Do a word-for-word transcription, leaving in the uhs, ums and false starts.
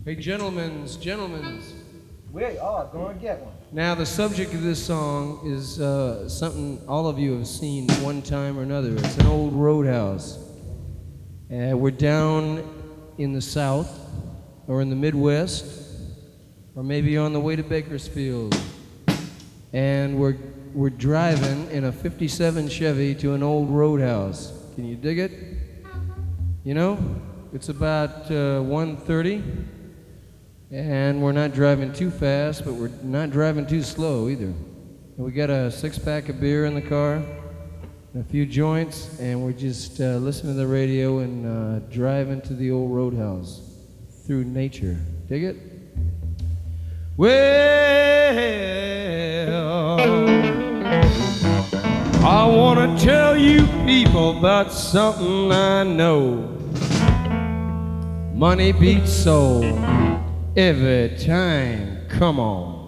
Hey, gentlemen's, gentlemen's. We are going to get one. Now, the subject of this song is uh, something all of you have seen one time or another. It's an old roadhouse. Uh, we're down in the South, or in the Midwest, or maybe on the way to Bakersfield. And we're, we're driving in a fifty-seven Chevy to an old roadhouse. Can you dig it? You know, it's about uh, one thirty. And we're not driving too fast, but we're not driving too slow either. And we got a six-pack of beer in the car, and a few joints, and we're just uh, listening to the radio and uh, driving to the old roadhouse through nature. Dig it? Well, I want to tell you people about something I know. Money beats soul every time. Come on.